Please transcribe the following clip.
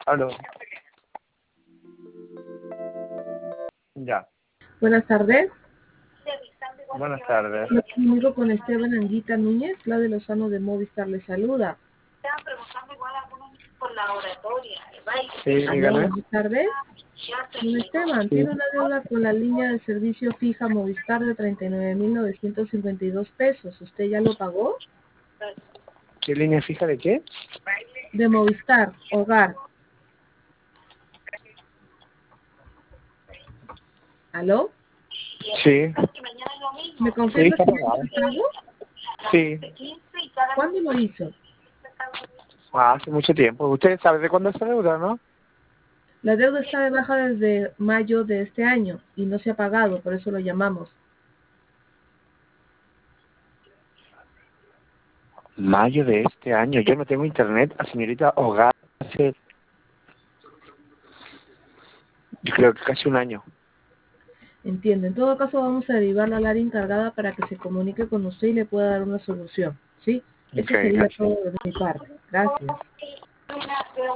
Aló. Ya. Buenas tardes. Buenas tardes. Me comunico con Esteban Anguita Núñez, la de Lozano de Movistar le saluda. Sí, Aló, dígame. buenas tardes. Don Esteban, Sí. tiene una deuda con la línea de servicio fija Movistar de 39.952 pesos. ¿Usted ya lo pagó? ¿Qué línea fija de qué? De Movistar, hogar. ¿Aló? Sí. ¿Me Sí, confirma está si ya pagado. lo pago? Sí. ¿Cuándo lo hizo? Hace mucho tiempo. Usted sabe de cuándo es esa deuda, ¿no? La deuda está de baja desde mayo de este año y no se ha pagado, por eso lo llamamos. Mayo de este año. Yo no tengo internet. La señorita Hogar hace, yo creo que casi un año. Entiendo. En todo caso, vamos a derivarla al área encargada para que se comunique con usted y le pueda dar una solución. ¿Sí? Ok, Eso sería gracias. todo de mi parte. Gracias.